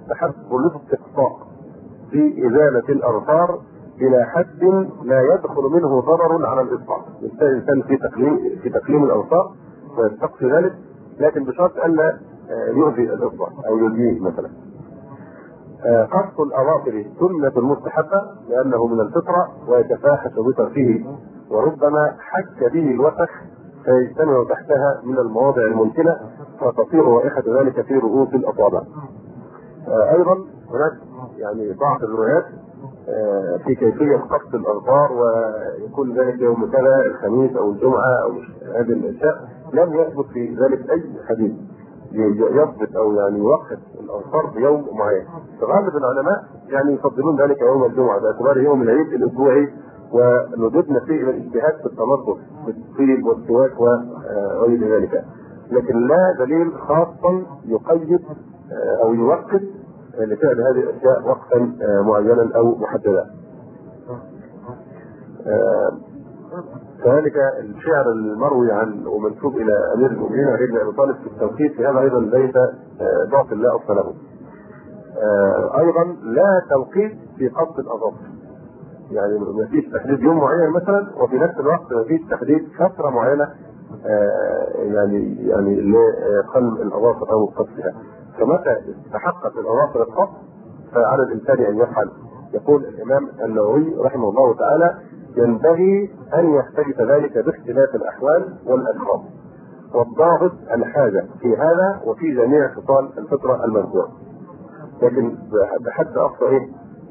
يستحب الاستقصاء في إزالة الأظفار إلى حد لا يدخل منه ضرر على الإصبع. يستطيع الإنسان في تقليم الأظفار ويستقصي ذلك، لكن بشرط ألا يؤذي الإصبع أو يؤذيه مثلا. قص الأظافر سنة مستحبة لأنه من الفطرة ويتفاحش بطرفه، وربما حك به الوسخ فيجتمع تحتها من المواضع الممكنة فتطير رائحة ذلك في رؤوس الأصابع. أيضا هناك يعني بعض الروايات في كيفية قص الأظفار، ويكون ذلك يوم كذا الخميس أو الجمعة أو هذه الأشياء، لم يثبت في ذلك أي حديث يضبط أو يعني يوقف الأظفار بيوم معين. فغالب العلماء يعني يفضلون ذلك يوم الجمعة باعتباره يوم العيد الأسبوعي، ونجدنا فيه إلى الاجتهاد في التنظف بالطيب والسواك وغير ذلك، لكن لا دليل خاصا يقيد أو يوقف لفعل هذه الأشياء وقتا معينا أو محددا. كذلك الشعر المروي عن ومنسوب إلى أمير المؤمنين علي بن أبي طالب في التوقيت في هذا أيضا ليس باطل لا أصل له. أيضا لا توقيت في قص الأظافر، يعني ما فيش تحديد يوم معين مثلا، وفي نفس الوقت ما فيش تحديد فترة معينة يعني لقلم الأظافر أو قصها. فمتى استحقت الأظافر القص فعلى الإنسان أن يفعل. يقول الإمام النووي رحمه الله تعالى: ينبغي أن يختلف ذلك باختلاف الأحوال والأشخاص، والضابط الحاجة في هذا وفي جميع خصال الفطرة المذكورة. لكن بحد أقصى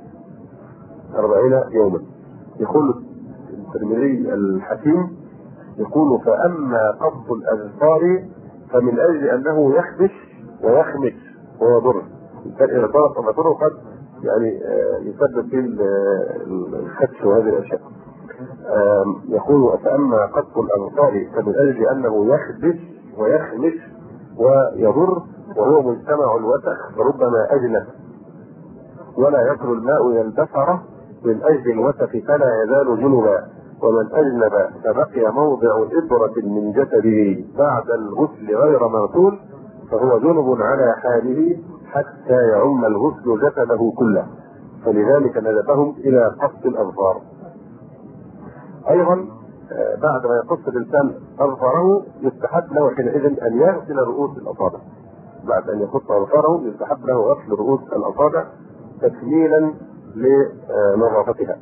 40 يوما. يقول الترمذي الحكيم يقول: فأما قص الأظفار فمن أجل أنه يخدش ويخمش ويضر. الإنسان إذا طلق أظفاره قد يعني يسبب في الخدش وهذه الأشياء. يقول: فأما قص الأظفار فمن أجل أنه يخدش ويخمش ويضر وهو مجتمع الوسخ فربما أجنب ولا يصل الماء إلى البشرة من أجل الوسخ فلا يزال جنبا، ومن أجنب فبقي موضع إبرة من جسده بعد الغسل غير مغسول فهو جنب على حاله حتى يعم الغسل جسده كله، فلذلك ندبهم إلى قص الأظفار. أيضا بعد ما يقص الإنسان أظفاره يستحب له حينئذ أن يغسل رؤوس الأصابع. بعد أن يقص أظفاره يستحب له غسل رؤوس الأصابع تكميلا لنظافتها.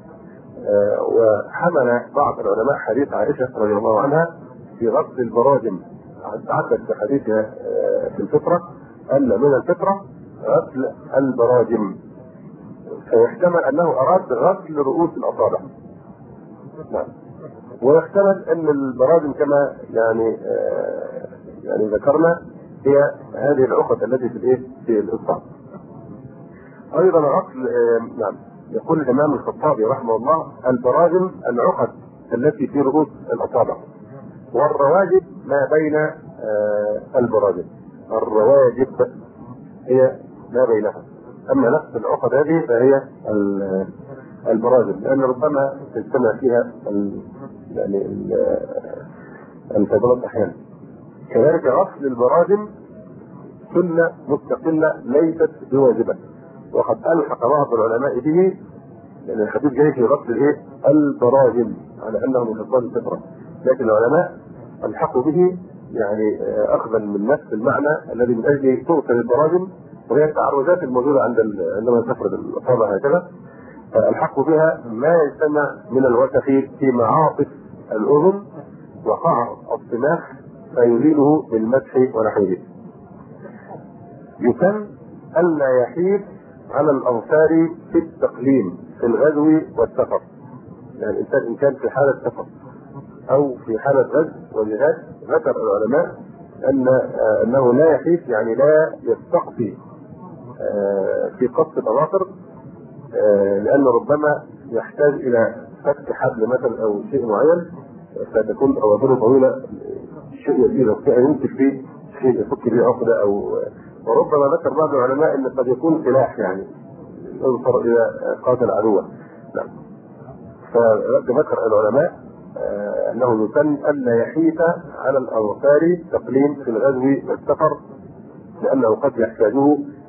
وحمل بعض العلماء حديث عائشة رضي الله عنها في غسل البراجم، تعدد في حديثها في الفطرة أن من الفطرة غسل البراجم، فيحتمل أنه أراد غسل رؤوس الأصابع. ويحتمل أن البراجم كما يعني ذكرنا هي هذه العقد التي في الإصبع. أيضا غسل يقول الإمام الخطابي رحمه الله: البراجم العقد التي في رؤوس الأصابع، والرواجب ما بين البراجم. الرواجب هي ما بينها، أما نفس العقد هذه فهي البراجم، لأن ربما تجتمع فيها الفضلات أحيانا. كذلك غسل البراجم سنة مستقلة ليست بواجبة، وقد ألحق بعض العلماء به، لأن الحديث جاي في غسل البراجم على أنه من خصال الفطرة، لكن العلماء ألحقوا به يعني أخذا من نفس المعنى الذي من أجله تغسل البراجم، وهي التعرجات الموجودة عندما تفرد الأصابع هكذا، فألحقوا بها ما يجتمع من الوسخ في معاطف الأذن وقعر الصماخ فيزيله بالمسح ونحوه. يسن ألا يحيف على الأظفار في التقليم في الغزو والسفر. يعني الإنسان إن كان في حالة سفر أو في حالة غزو وجهاد، ذكر العلماء أنه لا يحيف، يعني لا يستقصي في قص الأظافر، لأنه ربما يحتاج إلى فك حبل مثلا أو شيء معين فتكون أظافره طويلة، شيء يسير يمسك فيه شيء يفك به عقدة أو وربما ذكر بعض العلماء ان قد يكون سلاح، يعني ينصر الى قاتل عدوه. نعم. فذكر العلماء انه يسن الا يحيف على الاظفار تقليم في الغزو والسفر، لانه قد يحتاجه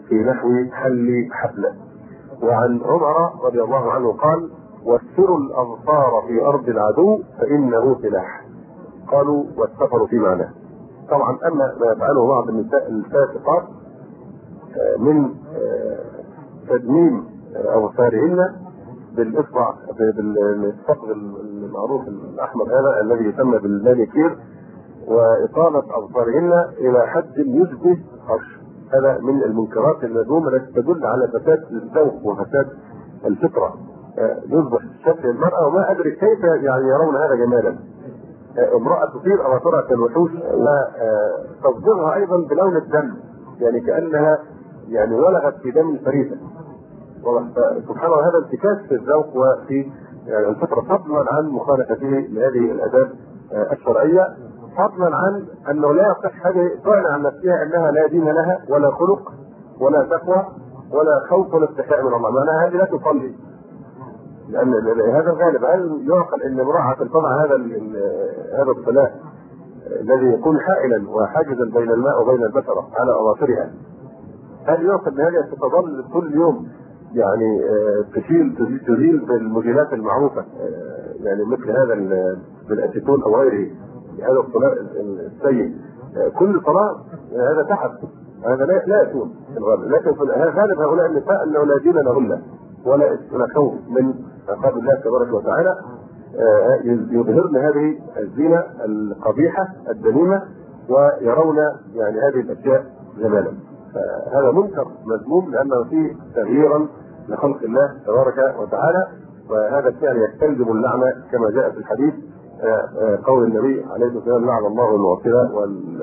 في نحو حل حفلة. وعن عمر رضي الله عنه قال: وسروا الأظفار في أرض العدو فإنه سلاح. قالوا: والسفر في معناه. طبعا أما ما يفعله بعض النساء الفاسقات من تدميم أظفارهن بالإصبع بالثقب المعروف الأحمر هذا الذي يسمى بالمانيكير، وإطالة أظفارهن إلى حد يشبه قرش. هذا من المنكرات المذمومة التي تدل على فساد الذوق وفساد الفطرة. يصبح شكل المرأة وما أدري كيف يعني يرون هذا جمالا. امرأة تثير أظافرها كالوحوش وتصبغها أيضا بلون الدم، يعني كأنها يعني ولغت في دم الفريسة. سبحان الله، هذا انتكاس في الذوق وفي يعني الفطرة، فضلا عن مخالفته لهذه الآداب الشرعية، فضلا عن أنه لا يصح هذه تعلن عن نفسها أنها لا دين لها ولا خلق ولا تقوى ولا خوف ولا استحياء من الله، معناها هذه لا تصلي. لأن هذا الغالب. هل يعقل أن امرأة تضع هذا الصلاة الذي يكون حائلا وحاجزا بين الماء وبين البشرة على أظافرها، هل يعقل أن هذه ستظل كل يوم يعني تزيل بالمجيلات المعروفة، يعني مثل هذا بالأسيتون أو غيره، هذا الصلاة السيء كل صلاة هذا تحت، هذا لا يكون في الغالب. لكن في غالب هؤلاء النساء أنه لا دين لهن ولا خوف من عقاب الله تبارك وتعالى، يظهرن هذه الزينة القبيحة الذميمة ويرون يعني هذه الأشياء جمالا. هذا منكر مذموم لأنه فيه تغييرا لخلق الله تبارك وتعالى، وهذا الفعل يستلزم اللعنة كما جاء في الحديث قول النبي عليه الصلاة والسلام: لعن الله الواصلة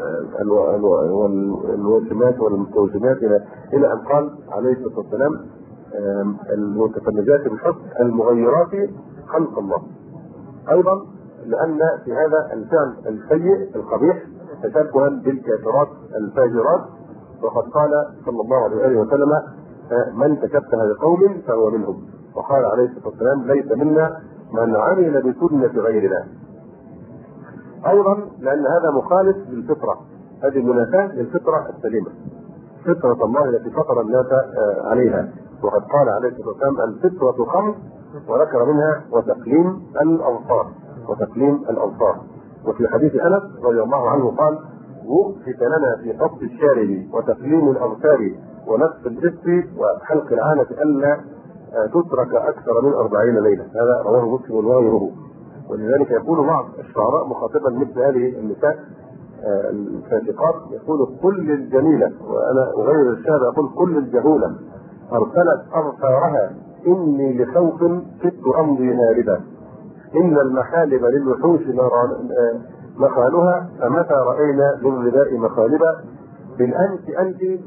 والواشمات والمستوشمات إلى أن قال عليه الصلاة والسلام: المتفنجات بالحسن المغيرات خلق الله. أيضا لأن في هذا الفعل السيء القبيح تشبها بالكافرات الفاجرات، وقد قال صلى الله عليه وسلم: من تشبه بقوم فهو منهم. وقال عليه الصلاة والسلام: ليس منا من عمل بسنة غيرنا. أيضا لأن هذا مخالف للفطرة، هذه منافاة للفطرة السليمة، فطرة الله التي فطر الناس عليها. وقد قال عليه الصلاة والسلام: الفطرة خمس، وذكر منها وتقليم الأظفار. وفي حديث أنس رضي الله عنه قال: وقفت لنا في قص الشارب وتقليم الأظفار ونفس الجسد وحلق العانة ألا تترك أكثر من 40 ليلة. هذا رواه مسلم وغيره. ولذلك يقول بعض الشعراء مخاطبا مثل هذه النساء الفاسقات، يقول: كل الجميلة، وأنا أغير الشعر أقول: كل الجهولة أرسلت أظفارها إني لخوف كدت أمضي هاربا، إن المحالب للوحوش مخالها، فمتى رأينا للرداء مخالبا، بالأنف أنت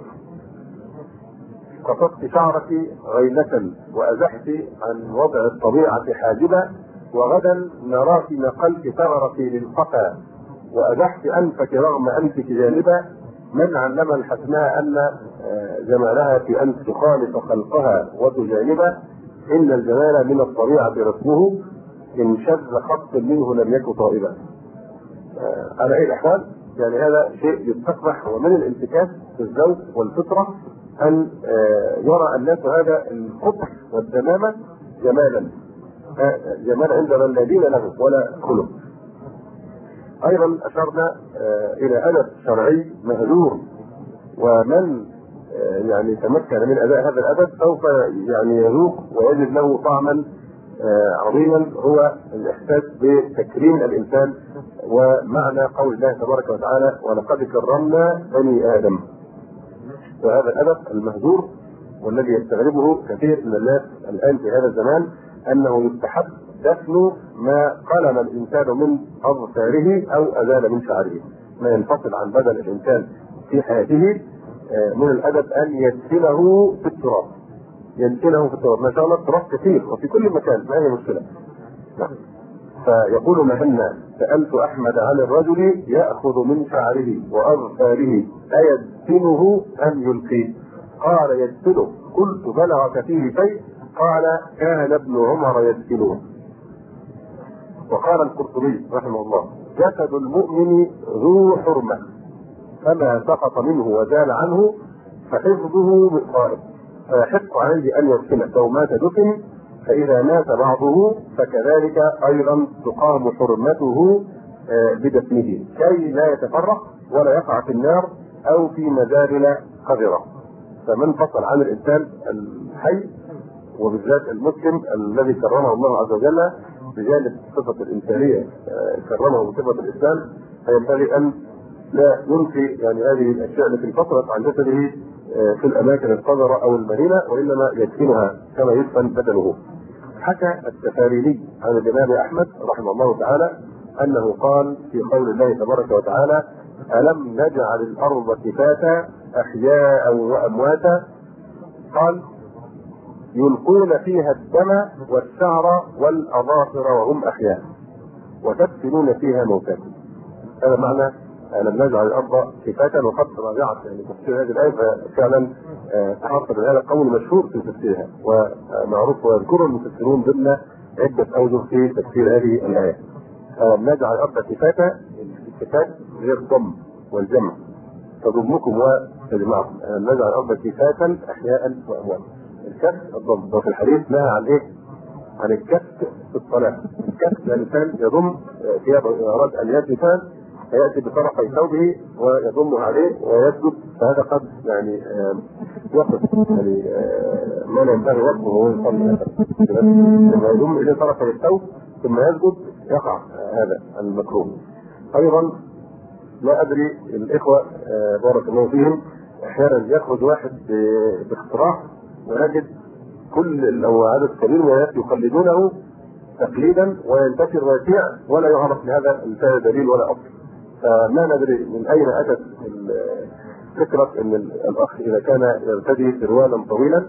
قصدت شعرك غيلة وأزحت عن وضع الطبيعة حاجبا، وغدا نراك نقلت ثغرك للقفا وأزحت أنفك رغم أنفك جانبا، من علم الحسناء أن جمالها في أن تخالف خلقها وتجانبا، إن الجمال من الطبيعة رسمه، إن شذ خط منه لم يكن طائبا. على أي الأحوال يعني هذا شيء يستقبح، ومن الانتكاس في الذوق والفطرة أن يرى الناس هذا القبح والدمامة جمالا عند من لا دين له ولا خلق. أيضا أشرنا إلى أدب شرعي مهجور، ومن يعني تمكن من أداء هذا الأدب سوف يعني يذوق ويجد له طعما عظيما، هو الإحساس بتكريم الإنسان ومعنى قول الله تبارك وتعالى: ولقد كرمنا بني آدم. وهذا الأدب المهجور والذي يستغربه كثير من الناس الآن في هذا الزمان، أنه يستحب دفن ما قلم الإنسان من أظفاره أو أزال من شعره، ما ينفصل عن بدن الإنسان في حياته. من الأدب أن يدفنه في التراب، ما شاء الله التراب كثير وفي كل مكان، ما هي مشكلة. فيقول مهنا: سألت أحمد عن الرجل يأخذ من شعره وأظفاره أيدفنه أم يلقيه؟ قال: يدفنه. قلت: بلغك فيه شيء؟ قال: كان ابن عمر يدفنه. وقال القرطبي رحمه الله: جسد المؤمن ذو حرمة، فما سقط منه وزال عنه فحفظه بالطائف، فيحق عليه ان يدفن، لو مات دفن، فاذا مات بعضه فكذلك ايضا تقام حرمته بدفنه كي لا يتفرق ولا يقع في النار او في مزابل قذره. فمن فصل عن الانسان الحي وبالذات المسلم الذي كرمه الله عز وجل بجانب صفه الانسانيه كرمه بصفه الاسلام، فينبغي ان لا ينفي يعني هذه الاشياء التي انفصلت عن جسده في الاماكن القذره او المهينه، وانما يدفنها كما يدفن بدنه. حكى السفاريني عن الامام احمد رحمه الله تعالى انه قال في قول الله تبارك وتعالى: الم نجعل الارض كفاتا احياء وامواتا، قال: يلقون فيها الدم والشعر والاظافر وهم احياء وتدفنون فيها موتاكم. هذا معنى لم نجعل الارض كفاتا. وقد راجعت يعني تفسير هذه الايه، ففعلا حاصل هذا القول مشهور في تفسيرها ومعروف ويذكره المفسرون ضمن عده اوجه في تفسير هذه الايه. لم نجعل الارض كفاتا، الكفات غير الضم والجمع، تضمكم وتجمعكم. لم نجعل الارض كفاتا احياء وامواتا. الكف الضم، وفي الحديث نهى عن ايه؟ عن الكف في الصلاه. الكف الانسان يضم ثيابه، اراد ان يكفى فياتي بطرفي ثوبه ويضمه عليه ويسجد، فهذا قد يعني يقف يعني ما لا ينبغي وقفه وهو يصلي. لما يضم اليه طرفي الثوب ثم يسجد يقع هذا المكروه. ايضا لا ادري الاخوه بارك الله فيهم، احيانا يخرج واحد باقتراح ونجد كل لو عدد كبير من الناس يقلدونه تقليدا وينتشر ويسيع ولا يعرف لهذا الفعل دليل ولا اصل. فما ندري من اين اتت فكره ان الاخ اذا كان يرتدي سروالا طويلا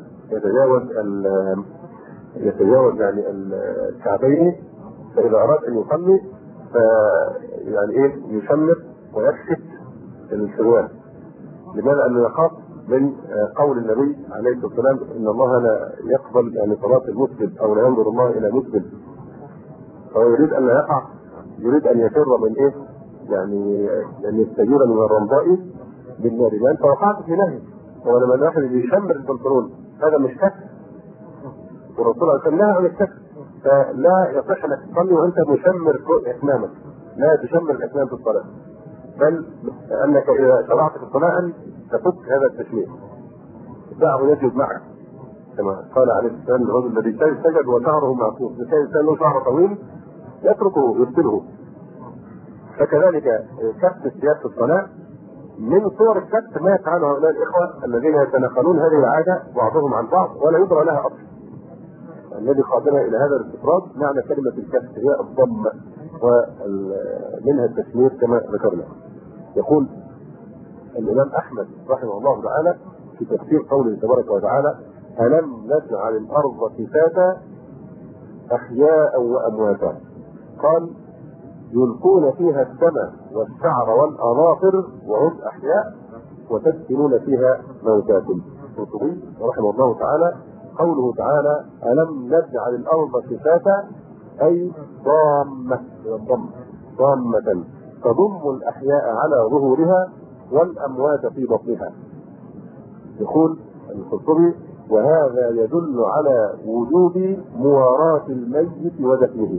يتجاوز يعني الكعبين، فاذا اراد ان يصلي يعني ايه يشمر ويكشف السروال. لماذا؟ انه يخاف من قول النبي عليه الصلاه والسلام: ان الله لا يقبل يعني صلاه المسلم او لا ينظر الله الى مسلم. فهو يريد ان لا يقع، يريد ان يفر من ايه؟ يعني ان يستجير من الرمضاء بالنار. لان توقعت في نهي، ولما الواحد يشمر البنطلون هذا مش كف، والرسول عليه الصلاه والسلام نهى عن الكف، فلا يصح انك تصلي وانت مشمر اكمامك، لا تشمر الاكمام في الصلاه، بل انك اذا شرعت في الصلاه ان تفك هذا التشمير، دعه يسجد معك كما قال عليه الصلاه والسلام: الرجل الذي سجد وشعره معصوم، اذا كان الانسان له شعر طويل يتركه يبطله. فكذلك كف الثياب في الصلاه من صور الكف ما يفعله هؤلاء الاخوه الذين يتناقلون هذه العاده بعضهم عن بعض ولا يدرى لها اصل. الذي قادنا الى هذا الاستطراد معنى كلمه الكف هي الضم ومنها التشمير كما ذكرنا. يقول الامام احمد رحمه الله تعالى في تفسير قوله تبارك وتعالى: الم نجعل الارض كفاتا احياء وامواتا، قال: يلقون فيها الدم والشعر والاظافر وهم احياء وتدفنون فيها موتاكم. القرطبي رحمه الله تعالى قوله تعالى: الم نجعل الارض كفاتا اي ضامه ضامه تضم الاحياء على ظهورها والاموات في بطنها. يقول القرطبي: وهذا يدل على وجوب مواراه الميت ودفنه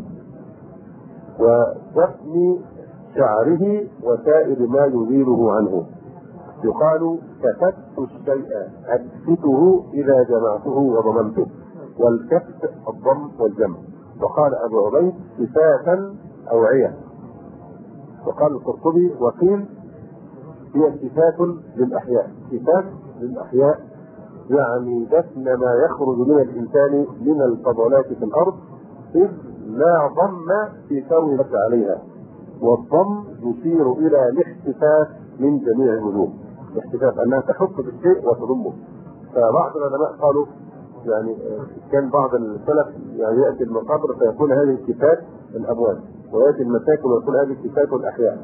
ودفن شعره وسائر ما يزيله عنه. يقال: كفت الشيء اكفته اذا جمعته وضممته، والكف الضم والجمع. وقال ابو عبيد: كفافا اوعيه. وقال القرطبي: وقيل هي كفاف للاحياء. كفاف للاحياء يعني دفن ما يخرج من الانسان من الفضلات في الارض، اذ لا ضم في كون عليها، والضم يشير الى الاحتفاف من جميع الوجوه. الاحتفاف انها تحط بالشيء وتضمه. فبعض العلماء قالوا يعني كان بعض السلف يعني ياتي المقابر فيكون هذه الكفات الاموات، وياتي المساكن ويكون هذه الكفات الاحياء،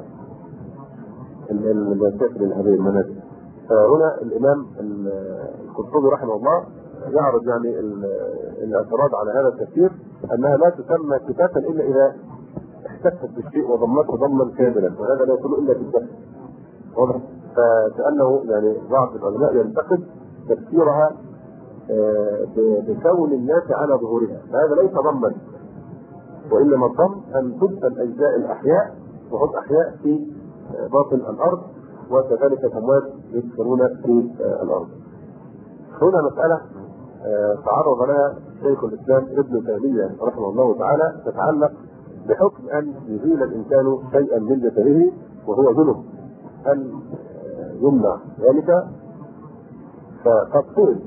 المساكن هذه المنازل. فهنا الامام القرطبي رحمه الله يعرض يعني الاعتراض على هذا التفسير انها لا تسمى كفافا الا اذا احتفت بالشيء وضمته ضما كاملا، وهذا لا يكون الا بالدفن. واضح؟ فكأنه يعني بعض العلماء ينتقد تفسيرها بكون الناس على ظهورها، فهذا ليس ضما، وإنما الضم أن تدفن أجزاء الأحياء وهم أحياء في باطن الأرض، وكذلك الأموات يدفنون في الأرض. هنا مسألة تعرض لها شيخ الإسلام ابن تيمية رحمه الله تعالى تتعلق بحكم أن يزيل الإنسان شيئا من جسده وهو جنب، أن يمنع ذلك. فقد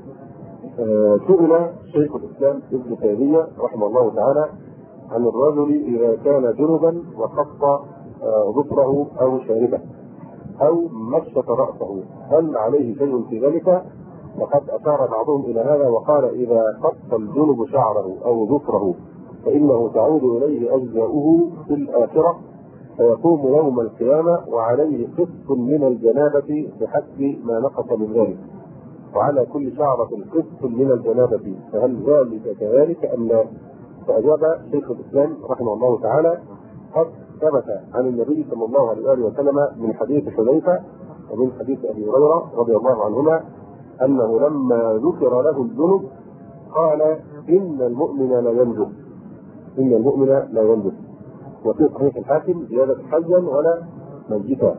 سئل شيخ الإسلام ابن تيمية رحمه الله تعالى عن الرجل إذا كان جنبا وقص ظفره أو شاربه أو مشط رأسه هل عليه شيء في ذلك؟ وقد أشار بعضهم إلى هذا وقال إذا قص الجنب شعره أو ظفره فإنه تعود إليه أجزاؤه في الآخرة فيقوم يوم القيامة وعليه قسط من الجنابة بحسب ما نقص من ذلك، وعلى كل شعرة قسط من الجنابة، فهل ذلك كذلك أم لا؟ فأجاب شيخ الإسلام رحمه الله تعالى قد ثبت عن النبي صلى الله عليه وآله وسلم من حديث حذيفة ومن حديث أبي هريرة رضي الله عنهما أنه لما ذكر له الجنب قال إن المؤمن لا ينجب، إن المؤمن لا ينجب. وفي صحيح الحاكم زيادة حيا ولا ميتا.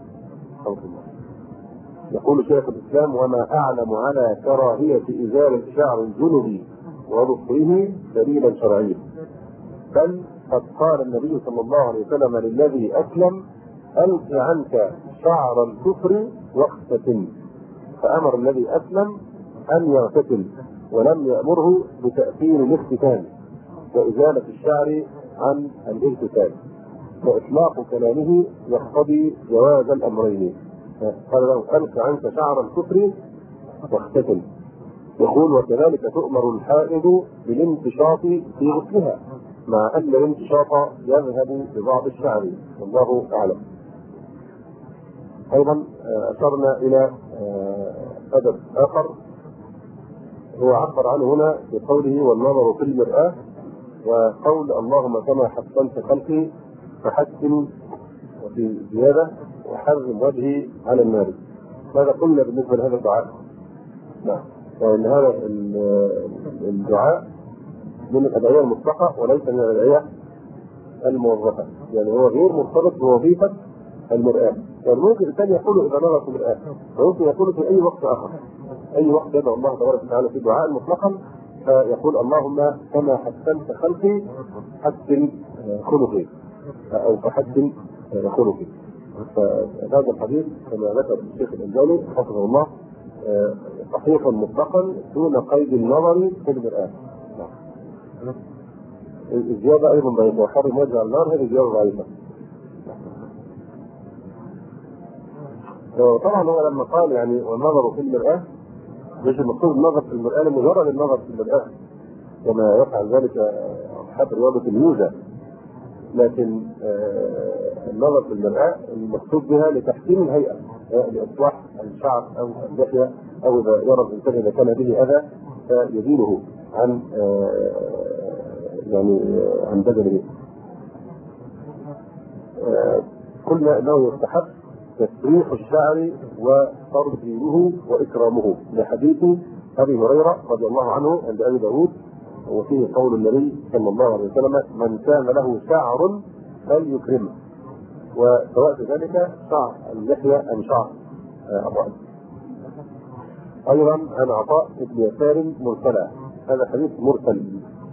يقول شيخ الإسلام وما أعلم على كراهية إزالة شعر الجنب وظفره دليلا شرعيا، بل قد قال النبي صلى الله عليه وسلم للذي أسلم ألق عنك شعر الكفر واغتسل، فأمر الذي أسلم أن يغتسل ولم يأمره بتأثير الاختتان وإزالة الشعر عن الاغتسال، وإطلاق كلامه يقتضي جواز الأمرين. قال له ألق عنك شعر الكفر واغتسل. يقول وكذلك تؤمر الحائض بالانتشاط في غسلها مع أن الانتشاط يذهب ببعض الشعر والله أعلم. أيضا أشرنا إلى أدب آخر هو عبر عنه هنا بقوله والنظر في المرآة، وقول اللهم كما حسنت خلقي فحسن، وفي زيادة وحرم وجهي على النار. ماذا قلنا بالنسبة لهذا الدعاء؟ نعم، وأن هذا الدعاء من الأدعية المطلقة وليس من الأدعية الموظفة، يعني هو غير مرتبط بوظيفة المرآة. يعني ممكن الإنسان يقوله إذا نظر في المرآة، وممكن يقوله في أي وقت آخر، أي وقت يدعو الله تبارك وتعالى في دعاء مطلقا فيقول اللهم كما حسنت خلقي حسن خلقي أو فحسن خلقي. فهذا الحديث كما ذكر الشيخ الألباني حفظه الله صحيح مطلقا دون قيد النظر في المرآة. الزيادة أيضا ضعيفة، وحرم وجه النار هذه زيادة ضعيفة. طبعا هو لما قال يعني والنظر في المرآة مش المقصود النظر في المرآة لمجرد النظر في المرآة كما يفعل ذلك أصحاب رياضة اليوجا، لكن النظر في المرآة المقصود بها لتحسين الهيئة، لإصلاح الشعر أو اللحية، أو إذا يرى الإنسان إذا كان به أذى فيزيله عن يعني عن بدنه. قلنا أنه يستحب تسريح الشعر وترجيله وإكرامه لحديث أبي هريرة رضي الله عنه عند أبي داود، وفيه قول النبي صلى الله عليه وسلم من كان له شعر فليكرمه، وسواء في ذلك شعر اللحية أم شعر الرأس. أيضا عن عطاء بن يسار مرسلا، هذا حديث مرسل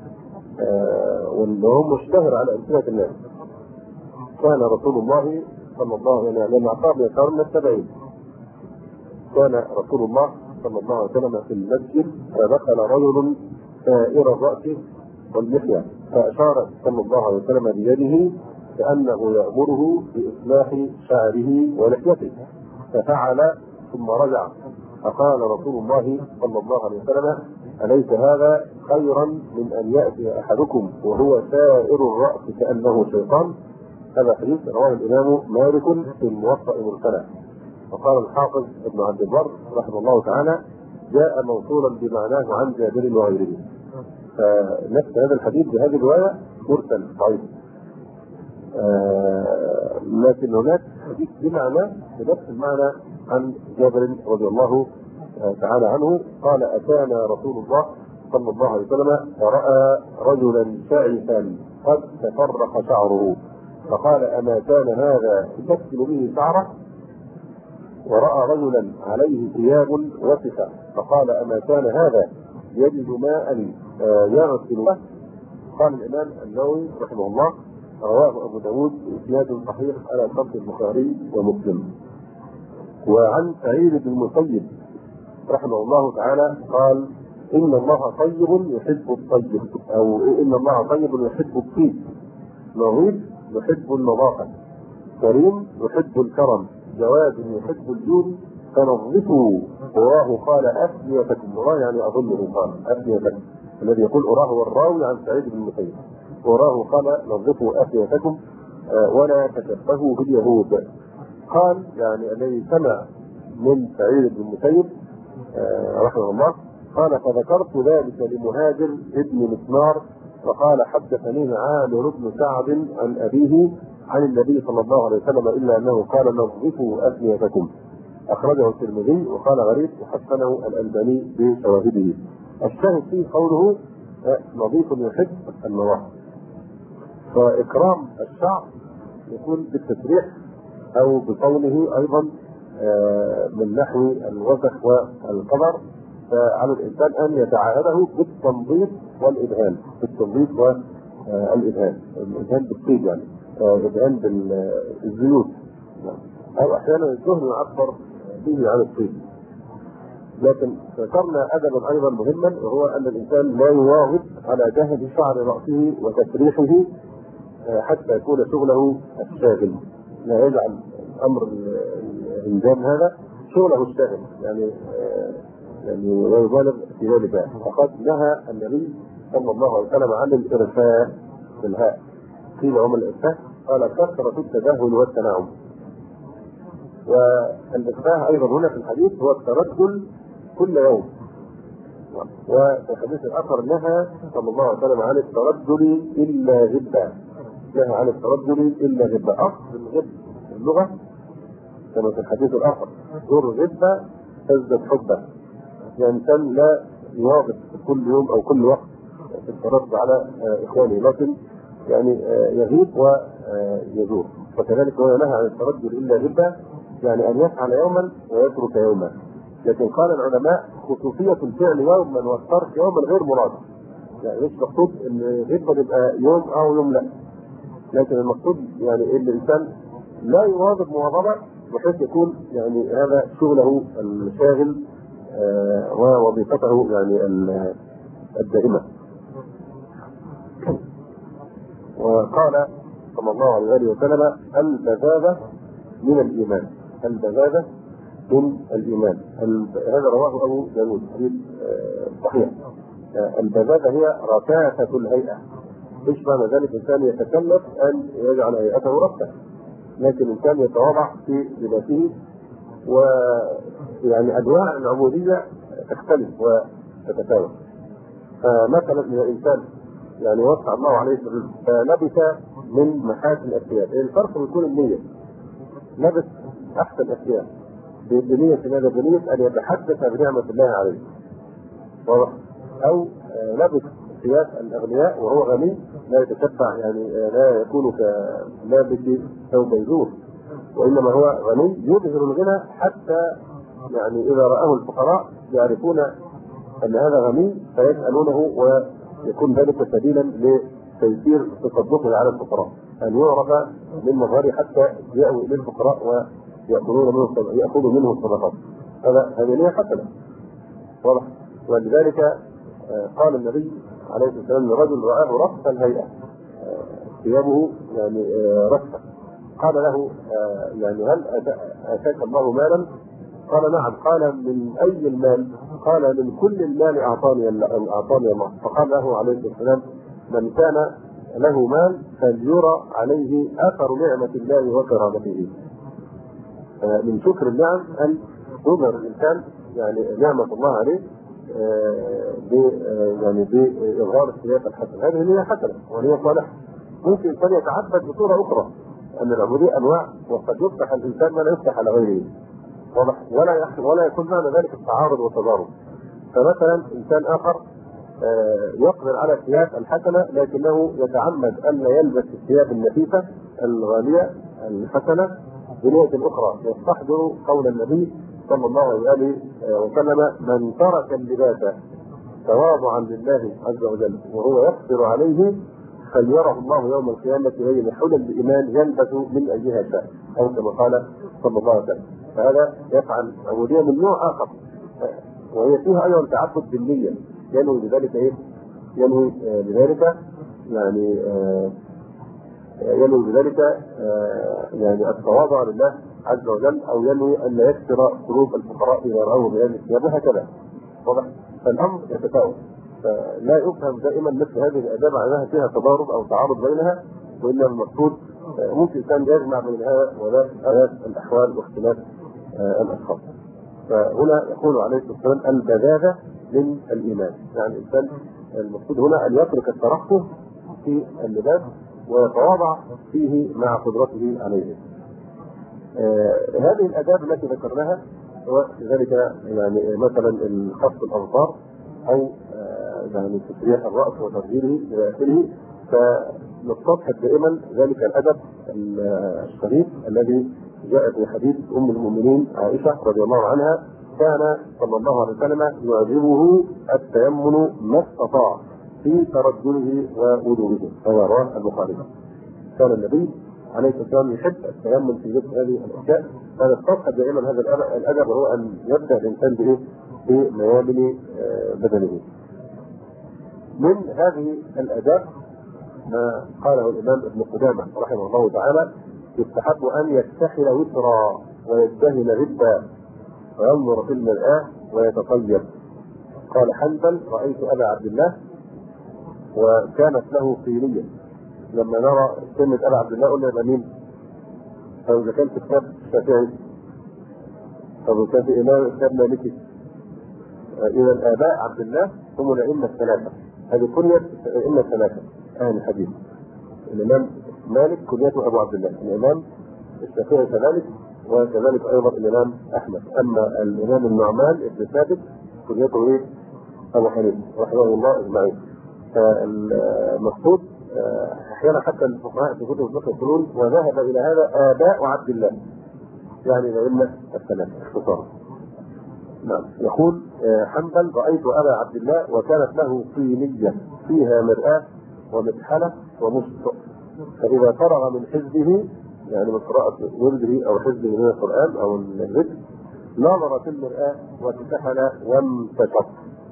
وهو مشتهر على ألسنة الناس. كان رسول الله صلى الله عليه وسلم لما عطاء بن يسار من التابعين، كان رسول الله صلى الله عليه وسلم في المسجد فدخل رجل سائر الرأس واللحية فأشار صلى الله عليه وسلم بيده كأنه يأمره بإصلاح شعره ولحيته، ففعل ثم رجع، فقال رسول الله صلى الله عليه وسلم أليس هذا خيرا من أن يأتي أحدكم وهو سائر الرأس كأنه شيطان؟ هذا حديث رواه الإمام مالك في الموطأ مرسلا. وقال الحافظ ابن عبد البر رحمه الله تعالى جاء موصولا بمعناه عن جابر وغيره، فنفس هذا الحديث بهذه الرواية مرسل ضعيف. لكن هناك حديث بمعنى بنفس المعنى عن جابر رضي الله تعالى عنه قال: أتانا رسول الله صلى الله عليه وسلم فرأى رجلا شعثا قد تفرق شعره، فقال: أما كان هذا يكسل به شعره؟ ورأى رجلا عليه ثياب وسخة، فقال: أما كان هذا يجد ماء يغسل به؟ قال الإمام النووي رحمه الله: رواه أبو داود بإسناد صحيح على شرط البخاري ومسلم. وعن سعيد بن المسيب رحمه الله تعالى قال: إن الله طيب يحب الطيب، أو إن الله طيب يحب الطيب، نظيف يحب النظافة، كريم يحب الكرم، جواد يحب الجود، فنظفوا. وراه قال: أفنيتكم، وراه يعني أظنه قال أفنيتكم، الذي يقول أراه هو الراوي عن سعيد بن المسيب، وراه قال: نظفوا أفنيتكم ولا تشبهوا باليهود. قال يعني الذي سمع من سعيد بن المسيب رحمه الله قال: فذكرت ذلك لمهاجر ابن مسمار، فقال: حدثني عامر بن سعد عن أبيه عن النبي صلى الله عليه وسلم إلا أنه قال: نظفوا أفنيتكم. أخرجه الترمذي وقال غريب، وحسنه الألباني بشواهده. الشاهد فيه قوله: نظيف يحب النظافة. فإكرام الشعر يكون بالتسريح أو بقوله أيضا من نحو الوسخ والقدر، فعلى الإنسان أن يتعاهده بالتنظيف والإدهان، بالتنظيف والإدهان، الإدهان بالطيب يعني إدهان بالزيوت، أو أحيانا الدهن يعبر به عن الطيب. لكن ذكرنا أدبا أيضا مهما، وهو أن الإنسان لا يواظب على جهد شعر رأسه وتسريحه حتى يكون شغله الشاغل، لا يجعل أمر الإنسان هذا شغله الشاغل، يعني ويبالغ في ذلك. فقد نهى النبي صلى الله عليه وسلم عن الإرفاء بالهاء، قيل وما الإرفاء؟ قال: كثرة التدهن والتناعم. والإرفاء أيضا هنا في الحديث هو الترجل كل يوم. وفي الحديث الآخر نهى صلى الله عليه وسلم عن الترجل إلا غبا، نهى عن الترجل إلا غبا. أصل الغب في اللغة كما في الحديث الآخر: زور غبا تزدد حبا، يعني الإنسان لا يواظب كل يوم أو كل وقت في الترد على إخوانه، لكن يعني يغيب ويزور. وكذلك هو نهى عن الترجل إلا غبا، يعني أن يفعل يوما ويترك يوما. لكن قال العلماء: خصوصية الفعل يوما والترك يوما غير مراد، يعني مش مقصود ان غيبة يبقى يوم او يوم، لا، لكن المقصود يعني ان الانسان لا يواظب مواظبة بحيث يكون يعني هذا شغله الشاغل ووظيفته يعني الدائمة. وقال صلى الله عليه وسلم: البذاذة من الإيمان، البذاذة من الإيمان. هذا رواه أبو داود، حديث صحيح. البذاذة هي ركاكة الهيئة، مش معنى ذلك الإنسان يتكلف أن يجعل هيئته ركة، لكن الإنسان يتواضع في لباسه، ويعني أنواع العبودية تختلف وتتفاوت. فمثلا إذا الإنسان يعني وسع الله عليه فلبس من محاسن الثياب، الفرق بيكون النية، لبس أحسن الثياب بنية ماذا؟ بنية أن يتحدث بنعمة الله عليه، أو لبس ثياب الأغنياء وهو غني لا يتشبع، يعني لا يكون كلابس ثوب يزور، وإنما هو غني يظهر الغنى حتى يعني إذا رآه الفقراء يعرفون أن هذا غني فيسألونه، ويكون ذلك سبيلا لتيسير تصدقه على الفقراء، أن يعرف من مظهره حتى يأوي إلى الفقراء ويأخذوا منه الصدقات. هذه نية حسنة واضح. ولذلك قال النبي عليه الصلاة والسلام لرجل رآه رفث الهيئة، ثيابه يعني رفثة، قال له: يعني هل آتاك الله مالا؟ قال: نعم. قال: من أي المال؟ قال: من كل المال أعطاني الله. فقال له عليه الصلاة والسلام: من كان له مال فليرى عليه أثر نعمة الله وكرامته. من شكر النعم أن يظهر الإنسان يعني نعمة الله عليه يعني بإظهار الثياب الحسنة. هذه نية حسنة ونية صالحة. ممكن الإنسان يتعبد بصورة أخرى، أن العبودية أنواع، وقد يفتح الإنسان ما لا يفتح على غيره. واضح؟ ولا يكون معنى ذلك التعارض والتضارب. فمثلا انسان اخر يقدر على الثياب الحسنه لكنه يتعمد ان لا يلبس الثياب النفيسه الغاليه الحسنه بنية اخرى، يستحضر قول النبي صلى الله عليه وسلم: من ترك اللباس تواضعا لله عز وجل وهو يقدر عليه فليره الله يوم القيامه بين حلل الايمان يلبس من ايها شاء، او كما قال صلى الله عليه وسلم. فهذا يفعل عبوديه من نوع اخر، وهي فيها ايضا تعبد بالنيه، ينوي بذلك ايه؟ ينوي بذلك يعني ينوي بذلك يعني التواضع لله عز وجل، او ينوي ان لا يكسر قلوب الفقراء اذا راوا بهذه الثياب وهكذا. واضح؟ فالامر يتفاوت، فلا يفهم دائما مثل هذه الاداب على فيها تضارب او تعارض بينها، وانما المقصود ممكن كان يجمع بين هذا وذاك الاحوال واختلاف الاشخاص. فهنا يقول عليه الصلاه والسلام: البذاذه من الايمان، يعني الانسان المقصود هنا ان يترك الترفه في اللباس ويتواضع فيه مع قدرته عليه. هذه الاداب التي ذكرناها سواء ذلك يعني مثلا الخص الاظفار او يعني تسريح الراس وترجيله الى اخره، فنستضحك دائما ذلك الادب الشريف الذي جاء في حديث ام المؤمنين عائشه رضي الله عنها: كان صلى الله عليه وسلم يعجبه التيمم ما استطاع في ترجله ووضوءه، كما رواه البخاري. كان النبي عليه الصلاه والسلام يحب التيمم في مثل هذه الاشياء، فنستضحك دائما هذا الادب، وهو ان يبدا الانسان بايه؟ بميامن بدنه. من هذه الاداب ما قاله الامام ابن قدامه رحمه الله تعالى: يستحب ان يكتحل وترا ويدهن غدا وينظر في المرآة ويتطيب. قال حنبل: رأيت أبا عبد الله وكانت له طينية. لما نرى كلمة أبا عبد الله قلنا يبقى مين؟ أو إذا كان في كتاب الشافعي، أو كان في إمام كتاب مالكي، إذا آباء عبد الله هم الأئمة الثلاثة. هذه كنية الأئمة الثلاثة أهل الحديث. الإمام مالك كنيته أبو عبد الله، الإمام الشافعي كذلك، وكذلك ايضا الامام احمد. اما الامام النعمان بن ثابت كنيته ايه؟ ابو حنيفه رحمه الله اجمعين. فالمقصود احيانا حتى الفقهاء في كتب الفقه يقولون: وذهب الى هذا اباء عبد الله، يعني الائمه الثلاثه اختصارا. نعم. يقول حنبل: رايت ابا عبد الله وكانت له طينيه فيها مرآة ومكحله ومشط، فاذا فرغ من حزبه يعني من قراءة ورده أو حزبه من القرآن أو الذكر نظر في المرآة واتكحل وانتشط.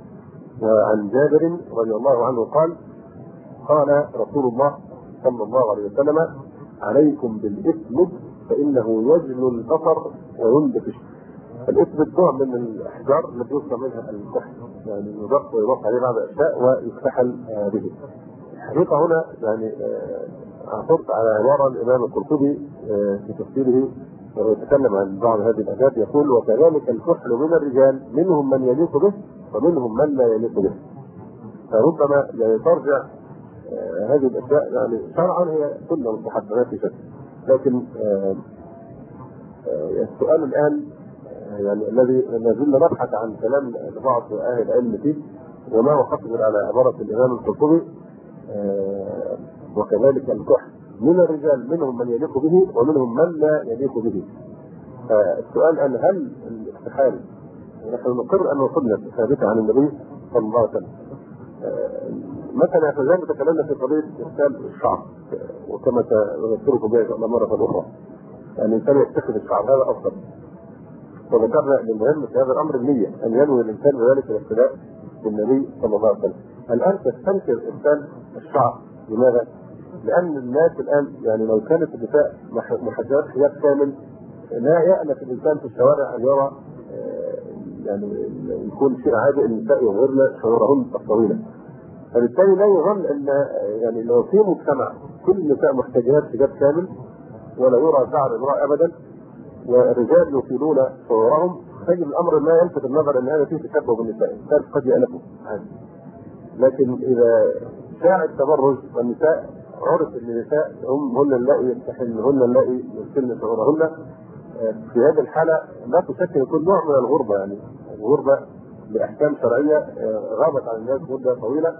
وعن جابر رضي الله عنه قال: قال رسول الله صلى الله عليه وسلم: عليكم بالإثم فإنه يجلو البصر وينبت. الإثم نوع من الأحجار التي يصنع منها الكحل، يعني يضخ ويضخ عليه بعض الأشياء ويكتحل به. الحقيقة هنا يعني عثرت على عبارة الإمام القرطبي في تفسيره وهو يتكلم عن بعض هذه الآداب، يقول: وكذلك الكحل من الرجال منهم من يليق به ومنهم من لا يليق به. فربما يعني ترجع هذه الأشياء يعني شرعا هي سنة مستحبة في شك، لكن السؤال الآن يعني الذي ما زلنا نبحث عن كلام بعض أهل العلم فيه، وما وقفنا على عبارة الإمام القرطبي: وكذلك الكحل من الرجال منهم من يليق به ومنهم من لا يليق به. السؤال أن هل الاكتحال، نحن نقر أن سنة ثابتة عن النبي صلى الله عليه وسلم. مثلا احنا زي ما تكلمنا في قضية إرسال الشعر، وكما سنذكركم بها إن شاء الله مرة أخرى، يعني الإنسان يتخذ الشعر هذا أفضل. وذكرنا أن المهم في هذا الأمر النية، أن ينوي الإنسان بذلك الاقتداء بالنبي صلى الله عليه وسلم. الآن تستنكر إرسال الشعر، لماذا؟ لأن الناس الآن يعني لو كانت النساء محجبات حجاب كامل لا يأنف الإنسان في الشوارع أن يرى يعني يكون شيء عادي النساء يظهرن شعورهن الطويلة. فبالتالي لا يظن أن يعني لو في مجتمع كل النساء محتجبات حجاب كامل ولا يرى شعر امرأة أبدا والرجال يطيلون شعورهم، تجد الأمر لا يلفت النظر أن هذا فيه تشبه بالنساء، الناس قد يألفوا عادي. لكن إذا شاع التبرج والنساء عرف النساء هن اللائي يستحلهن اللائي يرسلن شعورهن، في هذه الحالة لا تشكل يكون نوع من الغربة، يعني الغربة بأحكام شرعية غابت عن الناس مدة طويلة.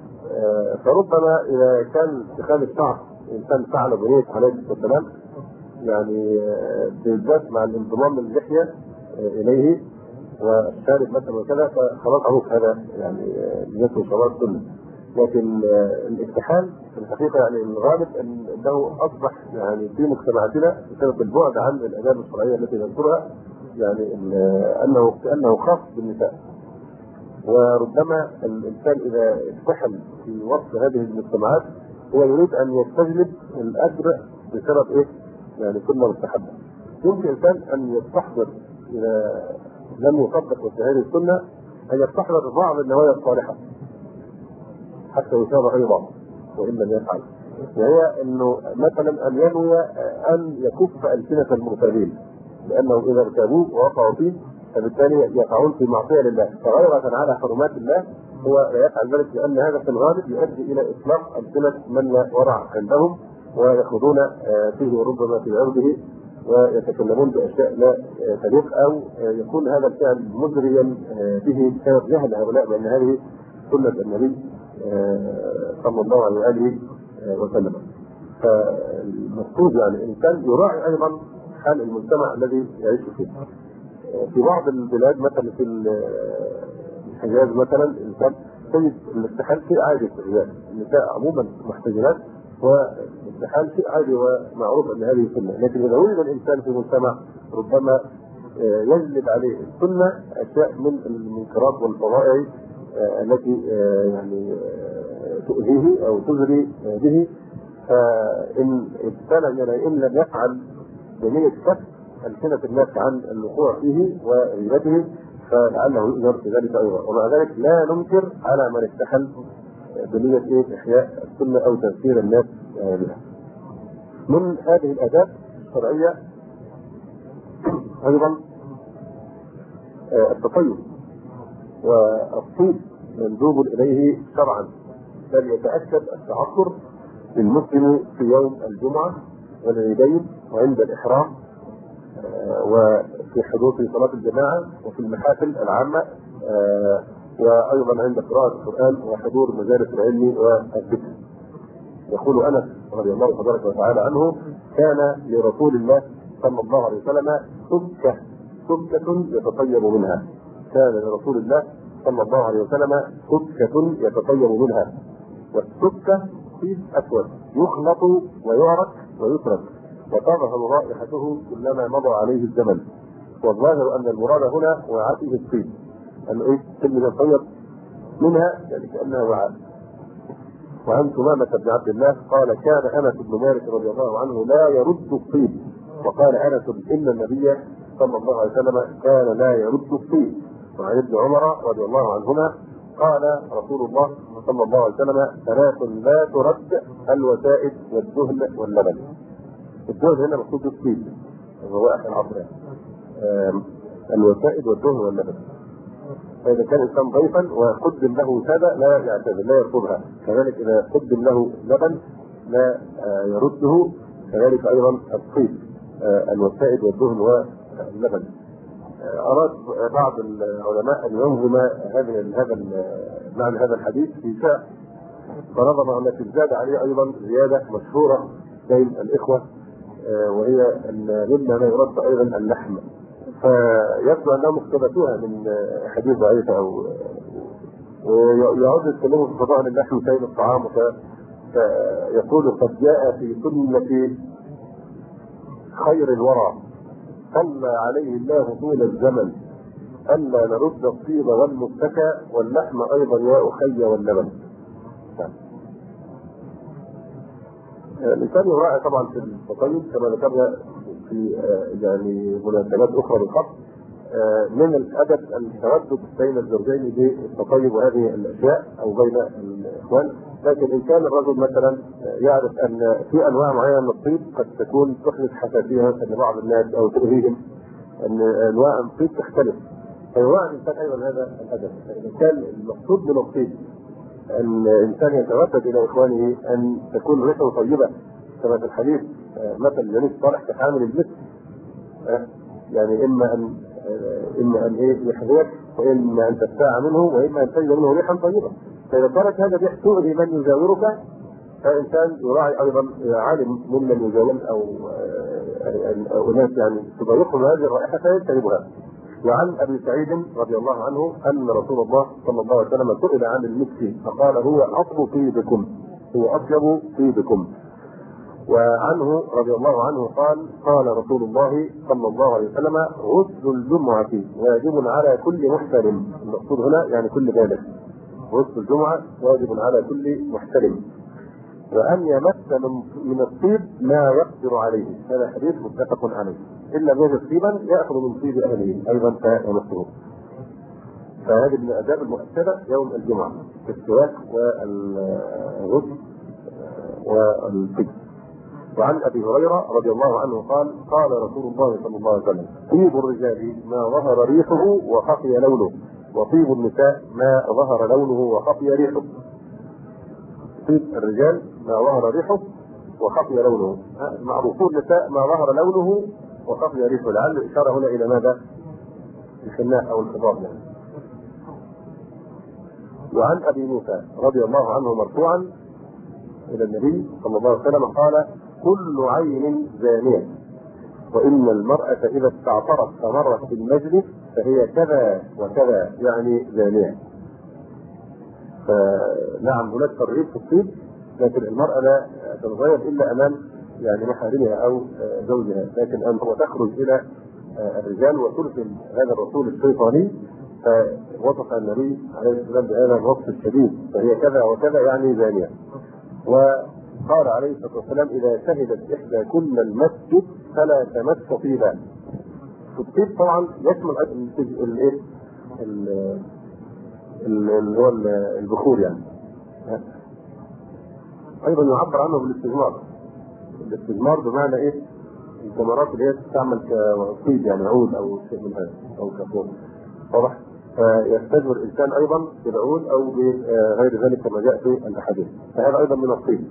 فربما إذا كان اتخاذ الشعر إنسان فعل بنية عليه السلام، يعني بالذات مع الانضمام اللحية إليه والشارب مثلا وكذا، فخلاص عروف هذا يعني بالنسبة لشباب السنة. لكن الاكتحال في الحقيقة يعني الغالب أنه أصبح يعني في مجتمعاتنا بسبب البعد عن الآداب الشرعية التي نذكرها، يعني كأنه خاص بالنساء. وربما الإنسان إذا اكتحل في وسط هذه المجتمعات هو يريد أن يستجلب الأجر بسبب إيه؟ يعني سنة مستحبة. يمكن الإنسان أن يستحضر إذا لم يصدق في هذه السنة أن يستحضر بعض النوايا الصالحة حتى يثاب أيضا وإن لم يفعل. وهي أنه مثلا أن ينوي أن يكف ألسنة المغتابين، لأنهم إذا ارتابوه ووقعوا فيه فبالتالي يقعون في معصية لله، فغيرة على حرمات الله هو لا يفعل ذلك، لأن هذا في الغالب يؤدي إلى إطلاق ألسنة من لا ورع عندهم ويخوضون فيه ربما في عرضه ويتكلمون بأشياء لا تليق، أو يكون هذا الفعل مزريا به بسبب جهل هؤلاء بأن هذه سنة النبي صلى الله عليه وآله وسلم. فالمقصود يعني الإنسان يراعي أيضا حال المجتمع الذي يعيش فيه. في بعض البلاد مثلا في الحجاز مثلا الإنسان تجد الاكتحال شيء عادي في الرجال، النساء عموما محتجبات والاكتحال شيء عادي ومعروف أن هذه سنة. لكن إذا وجد الإنسان في مجتمع ربما يجلب عليه السنة أشياء من المنكرات والفظائع التي يعني تؤذيه أو تزري به، فإن ابتلى إن لم يفعل بنية كف ألسنة الناس عن الوقوع فيه وغيبته فلعله يؤجر في ذلك أيضا. ومع ذلك لا ننكر على من اكتحل بنية إحياء السنة أو تذكير الناس بها. من هذه الآداب الشرعية أيضا التطيب، والطيب مندوب إليه شرعا، بل يتأكد التعطر للمسلم في يوم الجمعة والعيدين وعند الإحرام وفي حضور صلاة الجماعة وفي المحافل العامة وأيضا عند قراءة القرآن وحضور مجالس العلم والذكر. يقول أنس رضي الله تبارك وتعالى عنه: كان لرسول الله صلى الله عليه وسلم سكة يتطيب منها. كان لرسول الله صلى الله عليه وسلم سكة يتطيب منها. والسكة طيب أسود يخلط ويعرق ويترك وتظهر رائحته كلما مضى عليه الزمن. والظاهر أن المراد هنا وعاء الطيب، أن إيه كلمة يتطيب منها يعني كأنها وعاء. وعن ثمامة بن عبد الله قال: كان أنس بن مالك رضي الله عنه لا يرد الطيب. وقال أنس: إن النبي صلى الله عليه وسلم كان لا يرد الطيب. وعن ابن عمر رضي الله عنهما قال رسول الله صلى الله عليه وسلم: ثلاث لا ترد: الوسائد والدهن واللبن. الدهن هنا مقصود الطيب الروائح العطرة، الوسائد والدهن واللبن. فإذا كان الإنسان ضيفا وقدم له سادة لا يعتذر لا يرفضها، كذلك إذا قدم له لبن لا يرده، كذلك أيضا الطيب الوسائد والدهن واللبن. أراد بعض العلماء أن ينظم هذا الحديث في شاء، فنظم التي زاد عليه أيضا زيادة مشهورة بين الإخوة، وهي أن مما لا يرد أيضا اللحم، فيبدو أنهم اقتبسوها من حديث ضعيف أو ويعود يتكلموا في فضائل اللحم كيد الطعام، فيقول: قد جاء في سنة خير الورى صلى عليه الله طول الزمن ألا نرد الطيب والمتكى واللحم أيضا يا أخي واللبن. الإنسان يراعي طبعا في التطيب كما ذكرنا في يعني مناسبات أخرى بالخط من الأدب التردد بين الزوجين بالتطيب وهذه الأشياء أو بين الإخوان. لكن إن كان الرجل مثلا يعرف أن في أنواع معينة من الطيب قد تكون تحدث حساسية لبعض الناس أو تؤذيهم، أن أنواع الطيب تختلف، فيراعي الإنسان أيضا هذا الأدب. إذا كان المقصود من الطيب أن الإنسان يتردد إلى إخوانه أن تكون ريحه طيبة كما في الحديث مثل جليس صالح كحامل المسك، يعني اما ان يحذرك، واما ان تبتاع منه، واما ان تجد منه ريحا طيبه. فاذا ترك هذا الريح تؤذي من يجاورك، فالانسان يراعي ايضا عالم ممن يجاور او ناس يعني تضايقهم هذه الرائحه فيجتنبها. وعن ابي سعيد رضي الله عنه ان رسول الله صلى الله عليه وسلم سئل عن المسك فقال هو اطيب طيبكم، هو اطيب طيبكم. وعنه رضي الله عنه قال رسول الله صلى الله عليه وسلم غسل الجمعة واجب على كل محترم. المقصود هنا يعني كل بالغ. غسل الجمعة واجب على كل محترم، وأن يمس من الطيب ما يقدر عليه. هذا حديث متفق عليه. إلا يجد طيبا يأخذ من طيب أهله أيضا فيمسه. فهذه من الآداب المؤكدة يوم الجمعة في السواك والغسل والطيب. وعن ابي هريره رضي الله عنه قال رسول الله صلى الله عليه وسلم طيب الرجال ما ظهر ريحه وخفي لونه، وطيب النساء ما ظهر لونه وخفي ريحه. طيب الرجال ما ظهر ريحه وخفي لونه، معروف النساء ما ظهر لونه وخفي ريحه. لعل الاشاره هنا الى ماذا؟ الخناق او الخضاب يعني. وعن ابي موسى رضي الله عنه مرفوعا الى النبي صلى الله عليه وسلم قال كل عين زانية، وإن المرأة إذا استعطرت فمرت في المجلس فهي كذا وكذا يعني زانية. فنعم هناك ترغيب في الطيب، لكن المرأة لا تتغير إلا أمام يعني محارمها أو زوجها، لكن أن تخرج إلى الرجال وترسل هذا الرسول الشيطاني. فوصف النبي عليه السلام بهذا الوصف الشديد، فهي كذا وكذا يعني زانية. وقال عليه الصلاه والسلام اذا شهدت احداكن المسجد فلا تمس طيبا. الطيب طبعا يشمل اللي هو البخور يعني. ايضا يعبر عنه بالاستجمار. الاستجمار بمعنى ايه؟ الثمرات اللي هي تستعمل كطيب يعني عود او شيء من هذا او كفور. واضح؟ يستجمر الانسان ايضا بالعود او بغير ذلك كما جاء في الاحاديث، فهذا ايضا من الطيب.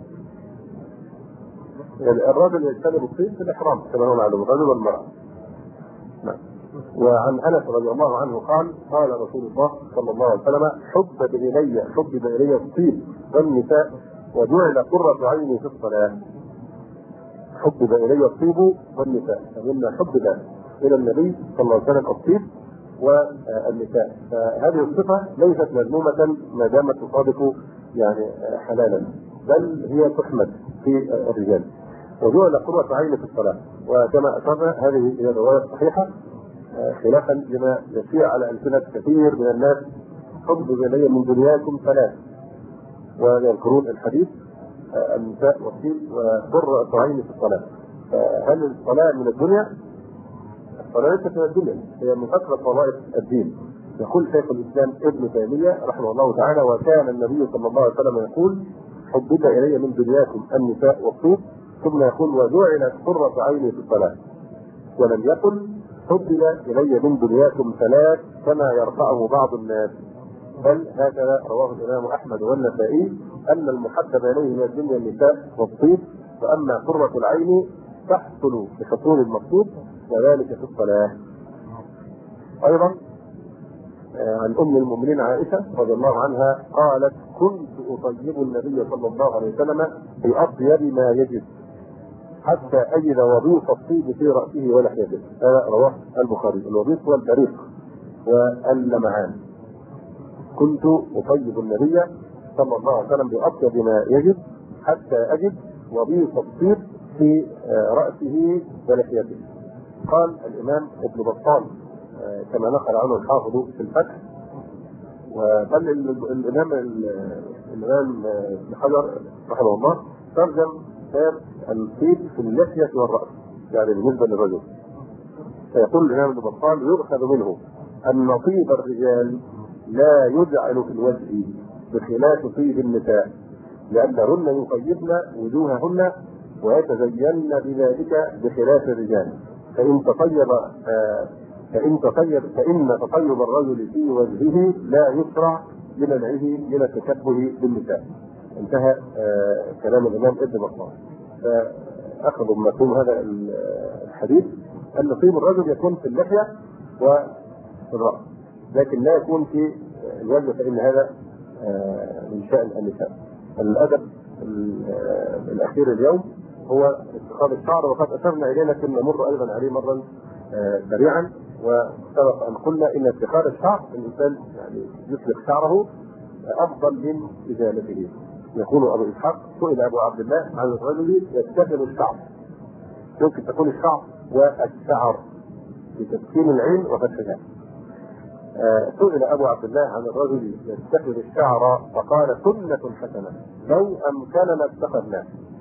يعني الرجل يجتنب الطيب في الاحرام كما هو معلوم، الرجل والمراه. نعم. وعن انس رضي الله عنه قال رسول الله صلى الله عليه وسلم حبب الي الطيب والنساء وجعل قرة عيني في الصلاة. حبب الي الطيب والنساء، فمما حبب الى النبي صلى الله عليه وسلم الطيب والنساء. فهذه الصفة ليست مذمومة ما دامت تصادف يعني حلالا، بل هي تحمد في الرجال. وجعل قرة عين في الصلاة، وكما أشرنا هذه هي الرواية الصحيحة خلافا لما يسير على ألسنة كثير من الناس. حب إلي من دنياكم ثلاث، ويذكرون الحديث النساء والطيب وقرة عين في الصلاة. هل الصلاة من الدنيا؟ الصلاة ليست من الدنيا، هي من أكثر وظائف الدين. يقول شيخ الإسلام ابن تيمية رحمه الله تعالى وكان النبي صلى الله عليه وسلم يقول حبب إلي من دنياكم النساء والطيب، ثم يقول وجعلت قرة عيني في الصلاة، ولم يقل حبب إلي من دنياكم ثلاث كما يرفعه بعض الناس، بل هكذا رواه الإمام أحمد والنسائي أن المحبب إليه من الدنيا النساء والطيب، وأما قرة العين تحصل بحصول المقصود وذلك في الصلاة. أيضا عن أم المؤمنين عائشة رضي الله عنها قالت كنت أطيب النبي صلى الله عليه وسلم بأطيب ما يجد حتى أجد وظيف الطيب في رأسه ولحيته. هذا رواه البخاري. الوظيف هو البريق واللمعان. كنت أطيب النبي صلى الله عليه وسلم بأطيب ما يجد حتى أجد وظيف الطيب في رأسه ولحيته. قال الإمام ابن بطال كما نقل عنه الحافظ في الفتح، وقال الإمام ابن حجر رحمه الله ترجم كتاب الطيب في اللحية والرأس يعني بالنسبة للرجل. فيقول الإمام ابن بطال يؤخذ منه أن طيب الرجال لا يجعل في الوجه بخلاف طيب النساء، لأنهن يطيبن وجوههن ويتزين بذلك بخلاف الرجال. فإن تطيب الرجل في وجهه لا يسرع لمنعه من التشبه بالنساء. انتهى كلام الإمام ابن بطال. فأخذوا مفهوم هذا الحديث أن طيب الرجل يكون في اللحية وفي الرأس، لكن لا يكون في الوجه، فإن هذا من شأن النساء. الأدب الأخير اليوم هو اتخاذ الشعر، وقد أشرنا إليه لكن نمر أيضا عليه مرا سريعا. وسبق أن قلنا إن اتخاذ الشعر الإنسان يعني يطلق شعره أفضل من إزالته. يقول أبو إسحاق سئل أبو عبد الله عن الرجل يتخذ الشعر، يمكن تكون الشعر والشعر بتسكين العين وفتحها. سئل أبو عبد الله عن الرجل يتخذ الشعر فقال سنة حسنة لو أمكننا اتخذناه.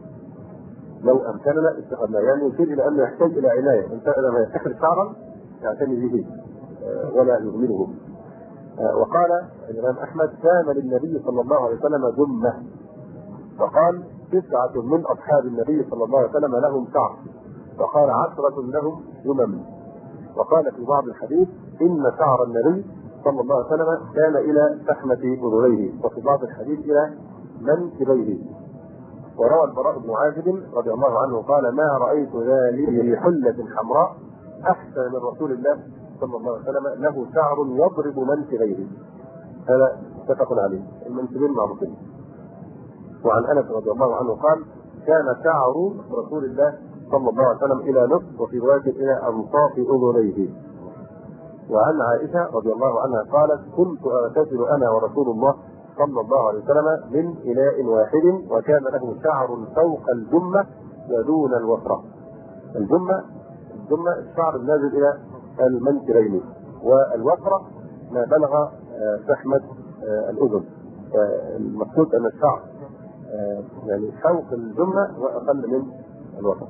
لو أمكننا اتخذناه، يعني يشير إلى أنه يحتاج إلى عناية. إنسان لما يتخذ شعرا يعتني به ولا يهمله. وقال الإمام أحمد كان للنبي صلى الله عليه وسلم جمة، فقال 9 من أصحاب النبي صلى الله عليه وسلم لهم شعر، فقال 10 لهم جمم. وقال في بعض الحديث إن شعر النبي صلى الله عليه وسلم كان إلى فحمة أذنيه، وفي بعض الحديث إلى منكبيه. وروى البراء بن عازب رضي الله عنه قال ما رأيت ذلك في حلة حمراء أحسن من رسول الله صلى الله عليه وسلم له شعر يضرب منكبيه. هذا متفق عليه، المنكبين معروفين. وعن أنس رضي الله عنه قال كان شعر رسول الله صلى الله عليه وسلم إلى نصف، وفي رواية إلى أنصاف أذنيه. وعن عائشة رضي الله عنها قالت كنت أغتسل أنا ورسول الله صلى الله عليه وسلم من إناء واحد، وكان له شعر فوق الجمة ودون الوفرة. الجمة الشعر النازل إلى المنكبين، والوفرة ما بلغ فحمة الأذن. المقصود أن الشعر يعني فوق الجمة وأقل من الوفرة.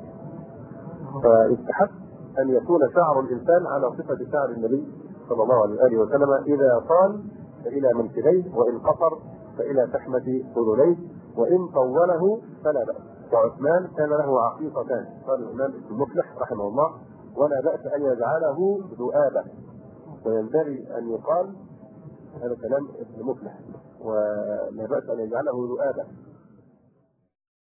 فيستحب أن يكون شعر الإنسان على صفة شعر النبي صلى الله عليه وسلم، إذا طال فإلى منكبيه، وإن قصر فإلى فحمة أذنيه، وإن طوله فلا بأس. وعثمان كان له عقيقتان، قال الإمام ابن مفلح رحمه الله ولا بأس أن يجعله ذؤابة. وينبغي أن يقال هذا كلام ابن مفلح، ولا بأس أن يجعله ذؤابة،